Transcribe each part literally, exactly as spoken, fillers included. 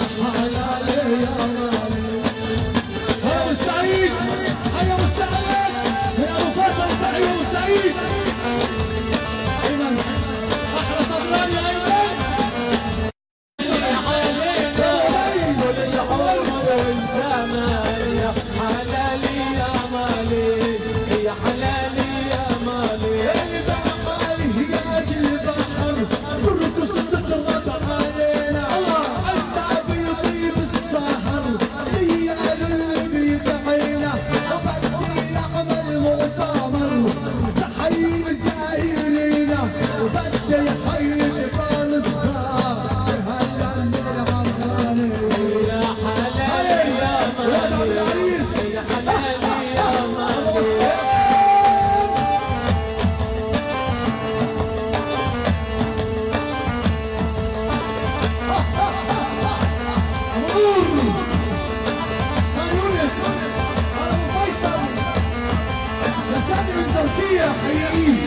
حلالي يا مالي. هلا ابو سعيد، حيا ابو سعيد من ابو فيصل، تحية ابو سعيد. ايمن احلى صدراني ايمن. يا حلالي يا مالي، يا حلالي يا مالي. يا مالي يا اجل البحر برقص تتغط علينا. انت بيطيب السهر ليال البيض عينا. وبدي اعمل مؤتمر تحيي زايرينا، وبدي حي بان صغار هلا من العماني. يا حلالي يا مالي، يا حلالي يا مالي. خان يونس، هلا ابو فيصل، لساتي من تركيا حقيقي.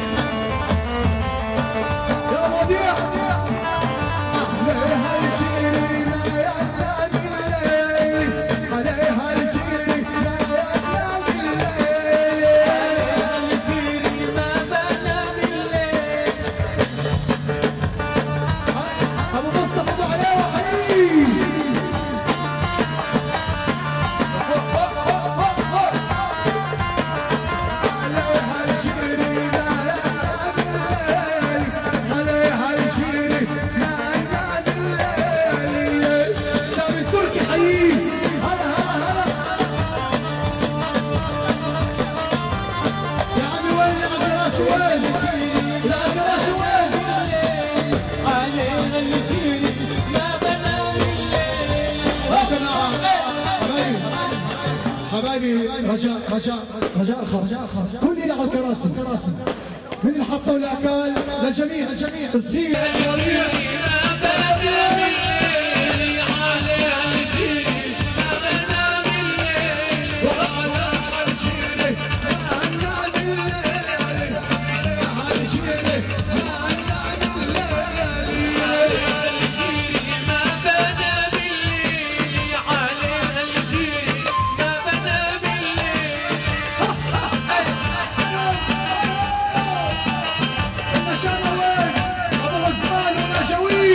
يا مواضيع عليها الجيري يا نبي الليل، عليها الجيري يا نبي الليل. عليها الجيري ما بنام الليل. ابو مصطفى ابو علاوه حقيقي. عليها الجيري يا نبي الليل، عليها الجيري يا نبي الليل. سامي التركي حقيقي. هلا هلا هلا يا عمي. وين العكراس؟ وين العكراس؟ وين؟ عليها الجيري ما بنام الليل. يا جماعه حبايبي، حبايبي رجاء رجاء رجاء خاص كل اللي على الكراسي من الحطه والاكل للجميع للجميع. تصحيح الوليع النشانة. وين ابو عثمان ونجوي؟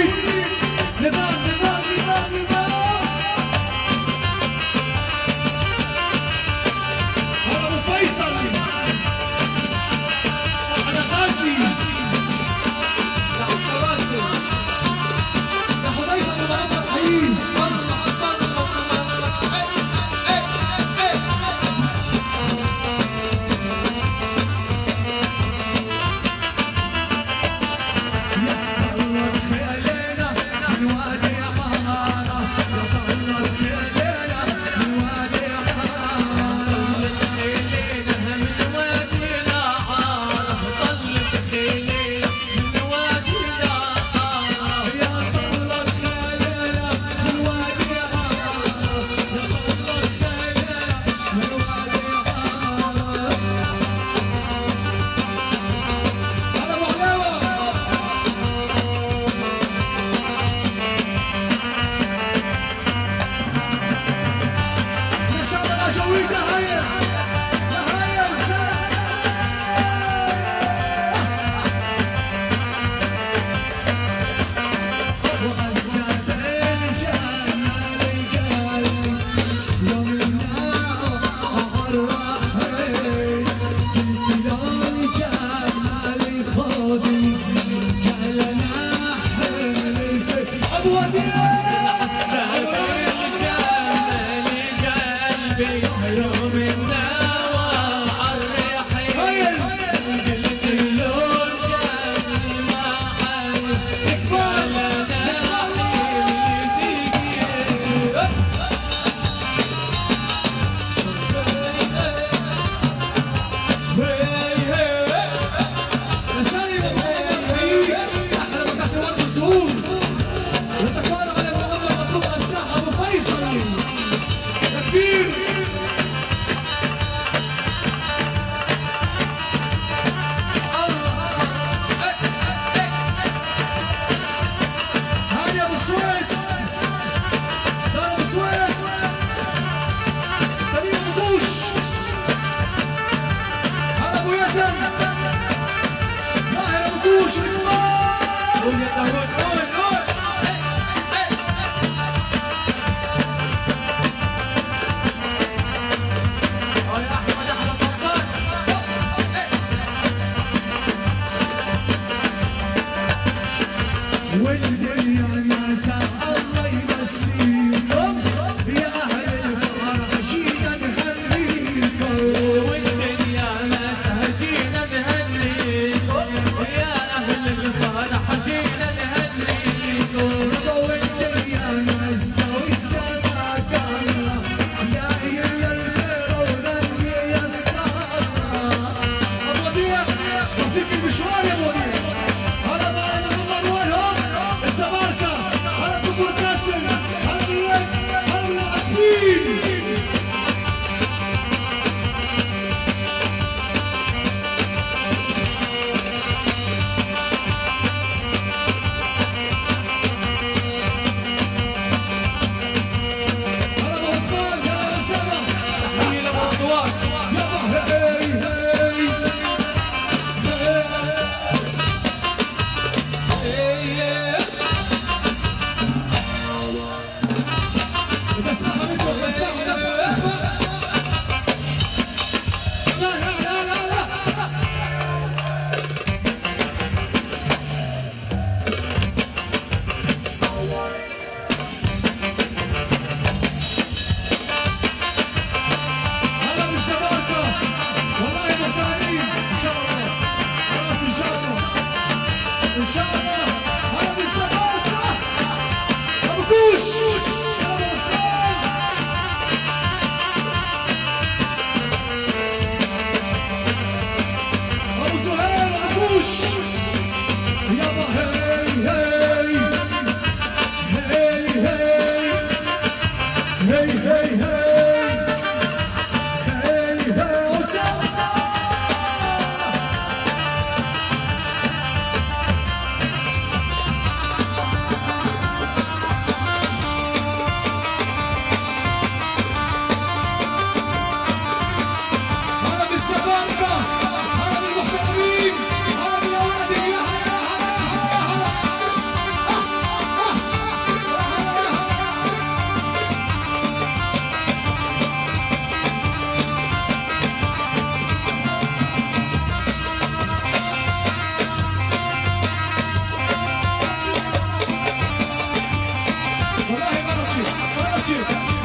ابو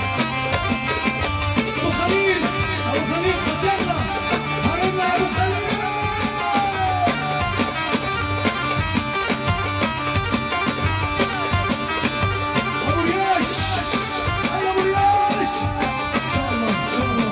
خليل ابو خليل خطيرنا هربنا يا ابو خليل ابو رياش يلا ابو رياش ان شاء الله ان شاء الله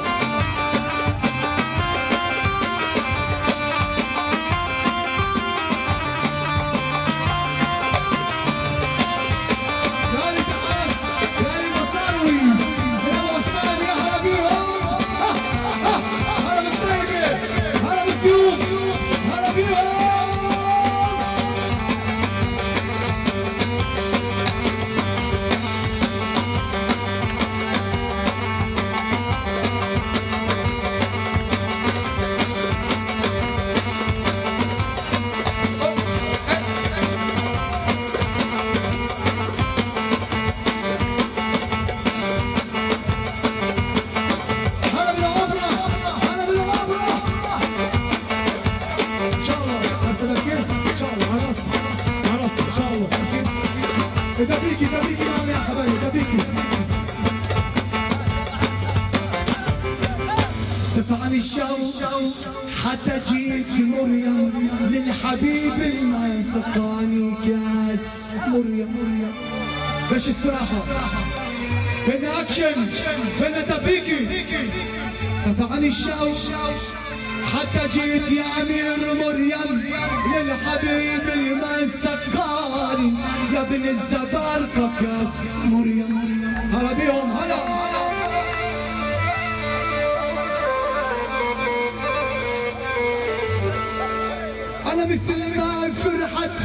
ده بيكي ده بيكي معانا يا حبايبي ده بيكي دفعني الشوق حتى جيت مريم للحبيب ما سقاني كاس مريم باش استراحة بين اكشن بين دبيكي دفعني الشوق حتى جيت يا امير مريم للحبيب ما سقاني يا ابن الزبارقة كاس مريم هلا بيهم هلا انا مثل ما فرحت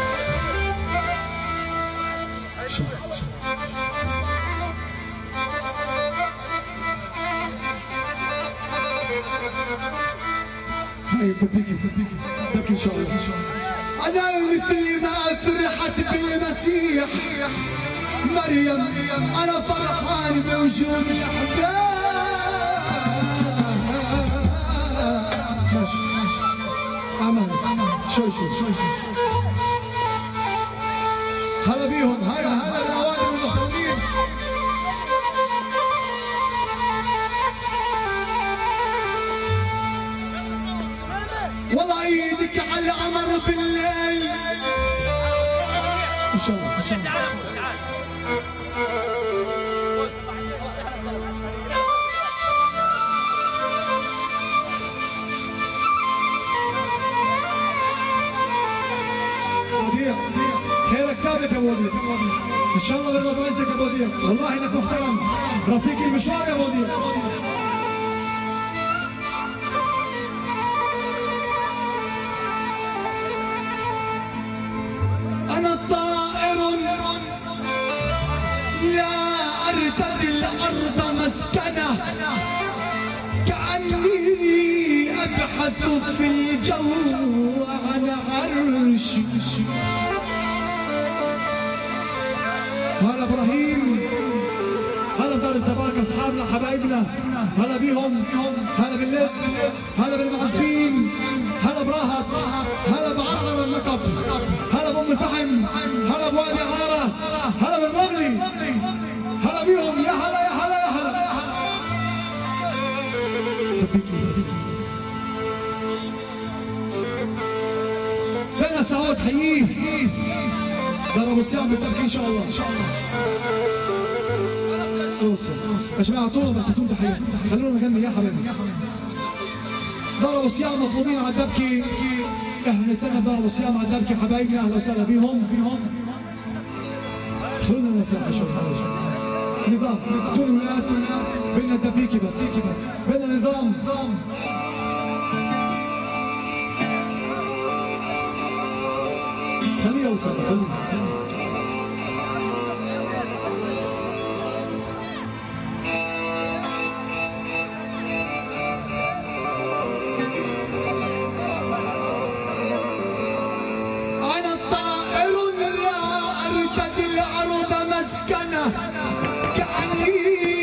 هاي تبكي تبكي تبكي ان شاء الله ان شاء الله انا مثل ما فرحت بالمسيح مريم انا فرحان بوجود الاحباب ماشي امان شوي شوي شوي شوي هلا بيهم هلا هلا بالاوادم المحترمين والله ايدك على القمر بالليل ان شاء الله ان شاء الله وديع خيرك ثابت يا وديع ان شاء الله بالرب عزك يا وديع والله انك محترم رفيق المشوار يا وديع أنا طائر لا أرتدي الأرض مسكنة كأني أبحث في الجو عن عرش هلا إبراهيم هلا بدار الزبارقة أصحابنا حبايبنا هلا بيهم هلا باللب هلا بالمعزبين هلا براهط هلا بعرعر النقب هلا بأم الفحم هلا بوادي عرارة هلا بالرملي هلا بيهم يا هلا يا هلا يا هلا فين سعود حييه دار ابو سيام بالتبكي ان شاء الله ان شاء الله اوصل يا جماعه طولوا بس انتم تحيه خلونا نغني يا حبيبي دار ابو سيام مطلوبين على الدبكي احنا نستنى دار ابو سيام على الدبكي حبايبنا اهلا وسهلا بيهم بيهم خلونا نسرح شوي نظام طول الولايات بينا الدبيكي بس بينا نظام خليه يوصل كأني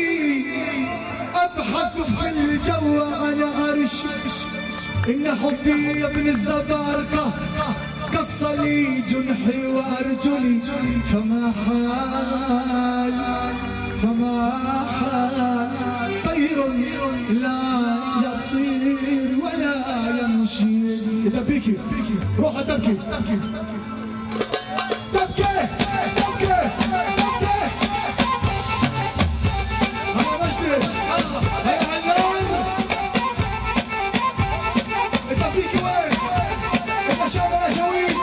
أبحث في الجو عن عرش إن حبي يا ابن الزبارقة قص لي جنحي وأرجلي فما حال فما حال طير لا يطير ولا يمشي. إذا بيكي روح تبكي تبكي تبكي تبكي تبكي. أنا مجدي هيا علام. إذا بيكي وين؟ إذا شاب ولا شويش؟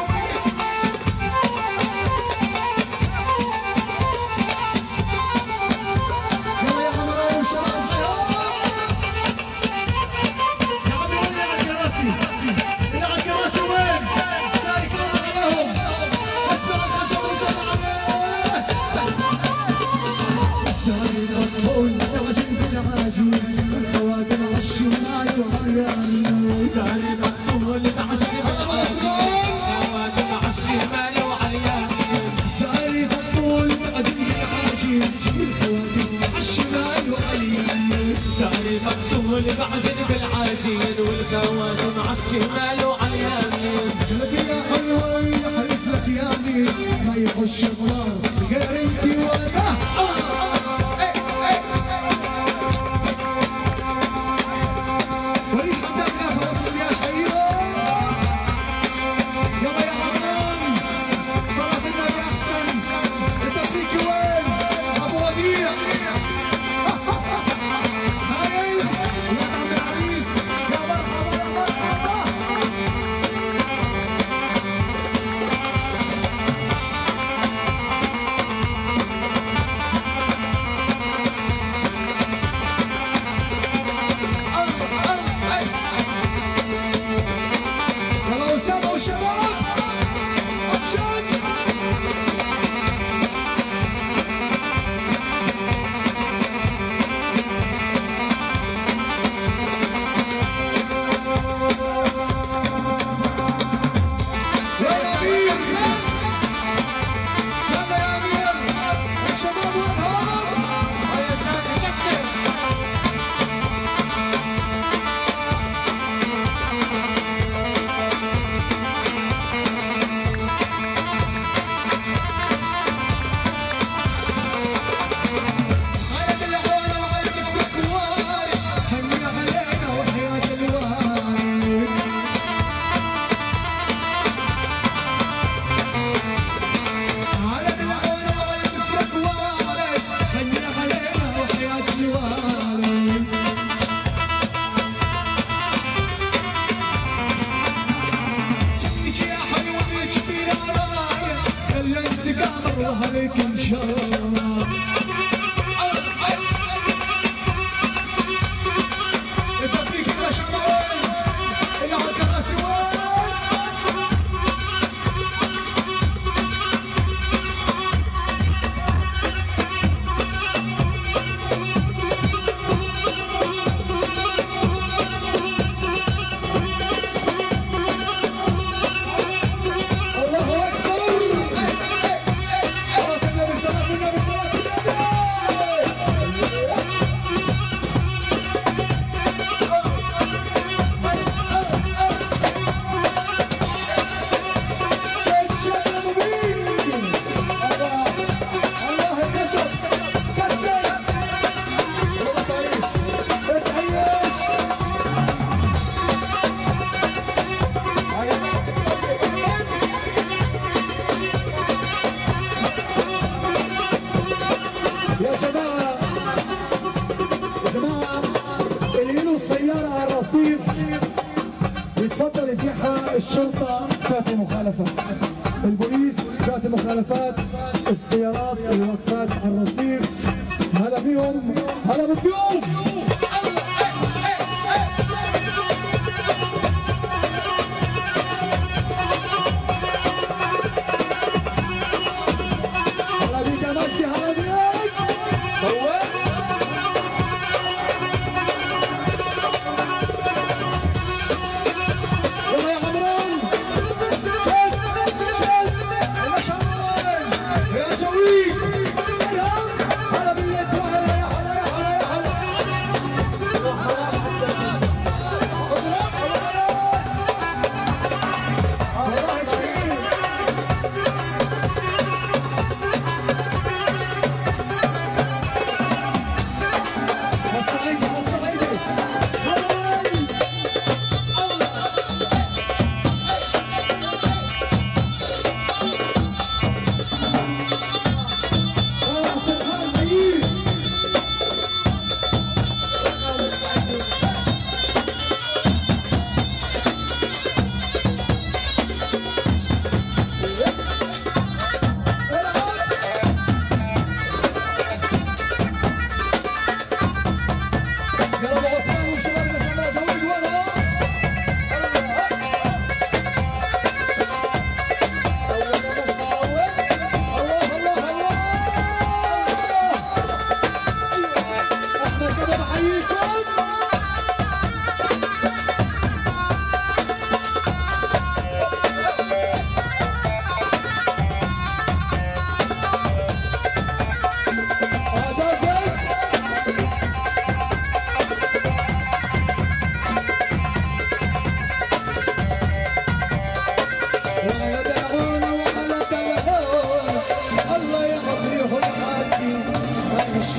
بعجن بالعجين والخواتم عالشمال وعلى اليمين. لك يا حلوة حلف لك يا مين ما يخش النار غير انتي وانا. وليد حمدان يا فاصل يا شهيرة. يلا يا حمام صلاة النبي احسن. انت فيك وين ابو وديع؟ يتفضل يزيحها الشرطة كافي مخالفة، البوليس كافي مخالفات، السيارات الوقفات على الرصيف. هلا بيهم، هلا بالضيوف. هلا بيك يا مجدي، هلا بيك.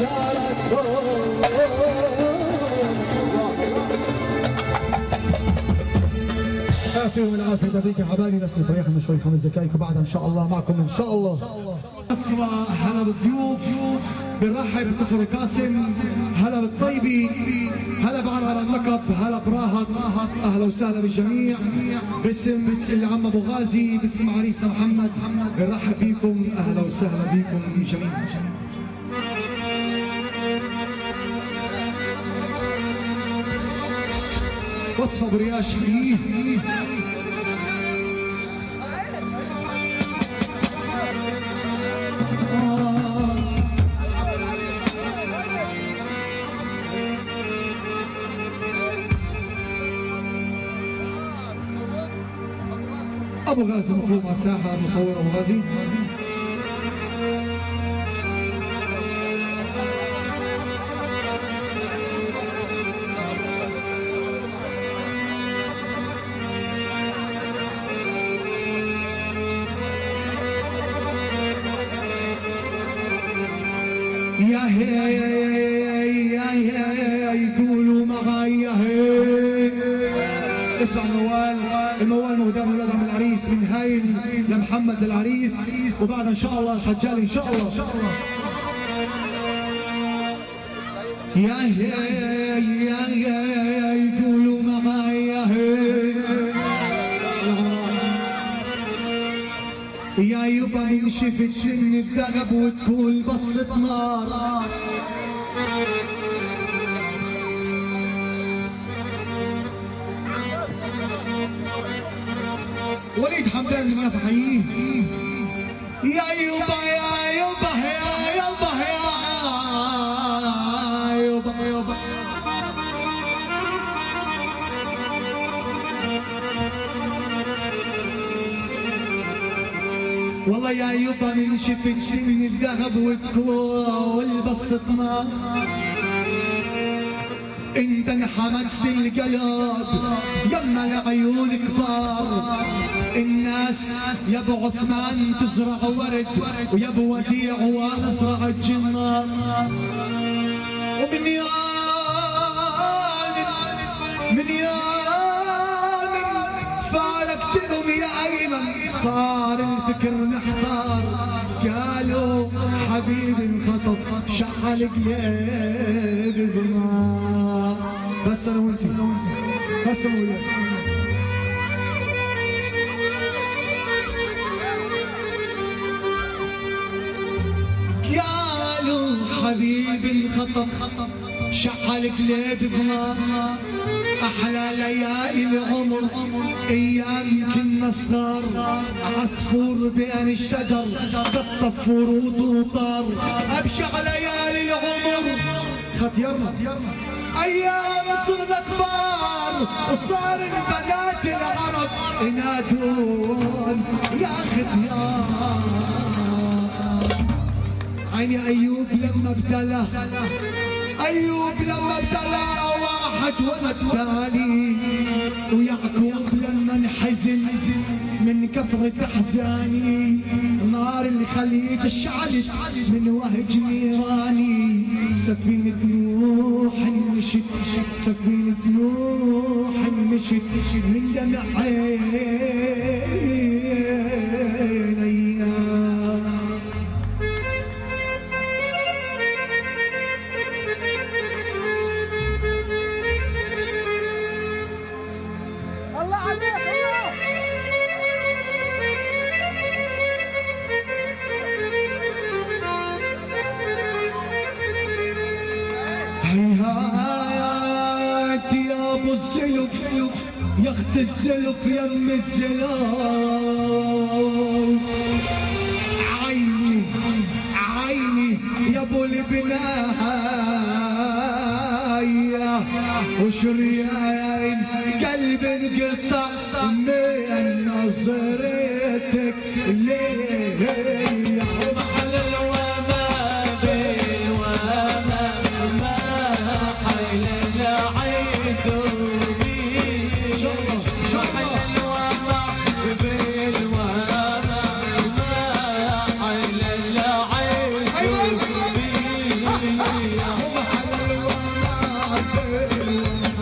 يعطيهم العافيه دبيك يا حبايبي، بس نتريحنا شوي خمس دقائق وبعدها ان شاء الله معكم ان شاء الله. اسرى هلا بالضيوف، بنرحب بطفل قاسم، هلا بالطيبي، هلا بعرعر النقب، هلا براهط، اهلا وسهلا بالجميع. باسم اللي عم ابو غازي، باسم عريسنا محمد، بنرحب بيكم، اهلا وسهلا بيكم جميعا. وصفة برياشي ابو غازي مطلوب على الساحه، مصور ابو غازي. يا هي يا هي يقولوا معاي يا هي. اسمع الموال، الموال مهدى من ولاد عم العريس، من هايل لمحمد العريس، وبعد ان شاء الله الحجالي ان شاء الله. يا هي يا هي يقولوا معاي يا هي. يا يبا من شفت سن الذهب وتقول بصة نار. وليد حمدان اللي ما فحييه. يا يبا يا يبا يا يبا يا يبا يبا والله يا يبا من شفت سن الذهب وتقول بصة نار. انت انحمدت القلب يما العيون كبار. الناس يا ابو عثمان تزرع ورد، ويا ابو وديع ونزرع الجنار. ومن يوم من يوم فارقتهم يا ايمن صار الفكر محتار. قالوا حبيبي انخطب شعل قلبي بنار. بس انا وانت بس انا وانت قالوا حبيبي انخطب شعل قلبي بنار. احلى ليالي العمر ايام كنا صغار. عصفور بين الشجر قطف ورود وطار. ابشع ليالي العمر ختيرنا ايام صرنا كبار. وصار البنات العرب ينادون يا ختيار. عيني ايوب لما ابتلى، ايوب لما ابتلى واحد والتالي. ويعقوب لما انحزن من كثرة احزاني. نار الخليج اشعلت من وهج نيراني. سفينة نوح مشت، سفينة نوح مشت من دمع عيني. هيهات يا ابو الزلف يا اخت الزلف يم الزلف. عيني عيني يا ابو البنايه وشريان قلب انقطع من نظرتك ليه. ومحل الوما بالوما ما حيل العيث بيه. محل الوما بالوما ما حيل العيث بيه. ومحل الوما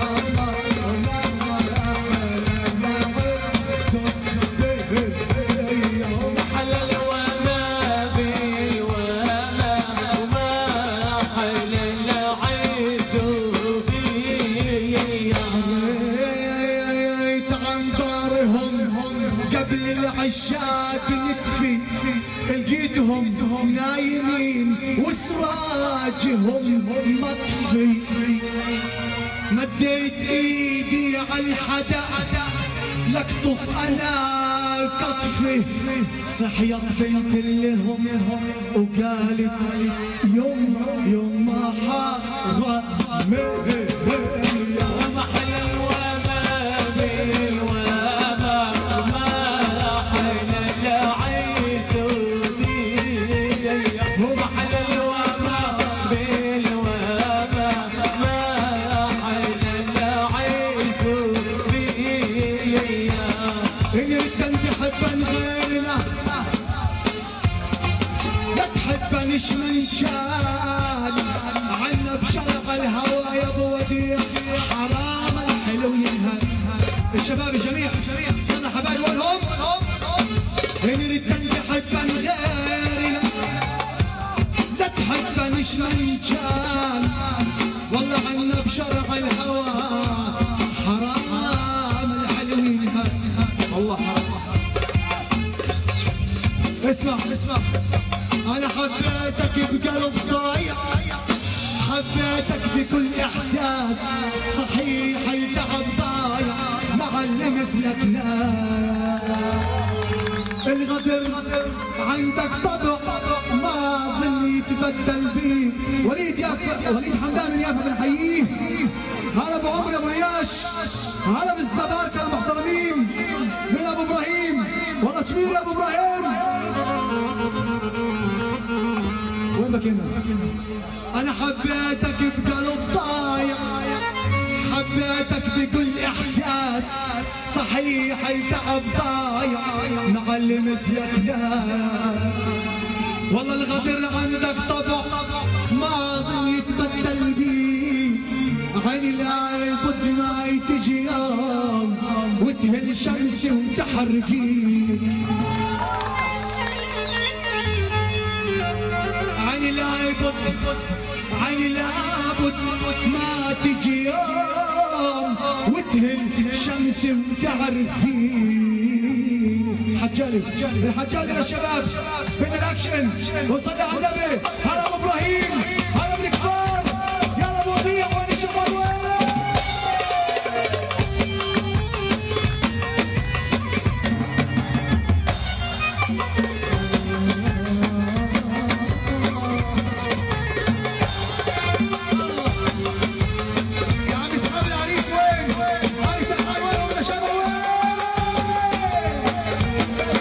قبل العشاق نكفي لقيتهم نايمين وسراجهم مطفي مديت ايدي على الحدا لقطف انا كطفي صحيت بنت لهم وقالت يوم يوم ما حرم مش من شان عنا بشرق الهوى يا ابو وديع حرام الحلو ينهى الشباب الجميع يلا حبايب وينهم ان نريد تحبن غيرنا لا تحبن مش من شان والله عنا بشرق الهوى حرام الحلو ينهى والله حرام. اسمع اسمع أنا حبيتك بقلب ضايع حبيتك بكل إحساس صحيح التعب ضايع معلم مثلك لا الغدر عندك طبع ما ظل يتبدل بيه وليد يافا وليد حمدان من يافا بنحييه هلا ابو عمرو ابو رياش هلا بالزباركه المحترمين من ابو ابراهيم والله كبير يا ابو ابراهيم وين بكينا؟ أنا حبيتك بقلب ضايع حبيتك بكل إحساس صحيح التعب ضايع معلم مثلك لا والله الغدر عندك طبع ماضي يتبدل بيه عيني لا بد ما تجي يوم وتهل شمسي وتحرقي عيني لابد عيني لابد ما تجي يوم وتهل شمسي وتعرفين حجالي الحجالي يا شباب بين الاكشن وصلي على النبي هلا ابو ابراهيم هلا ابن كبار يلا ابو وديع وين شباب وين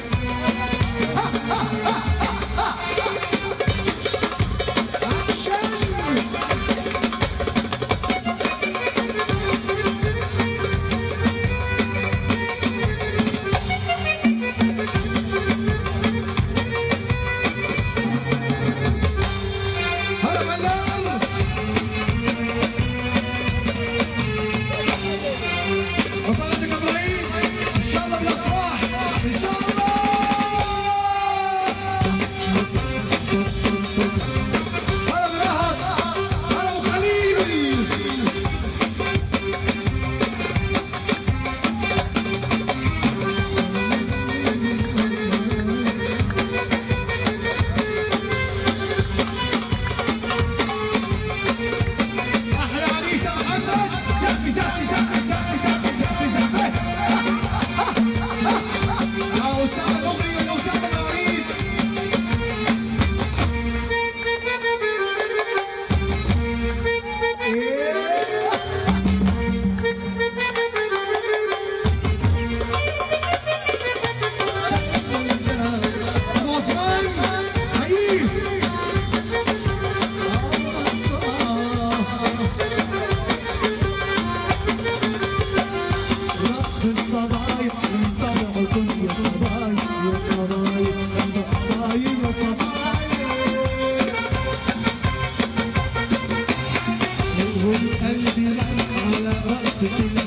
Shut والقلب على رأسك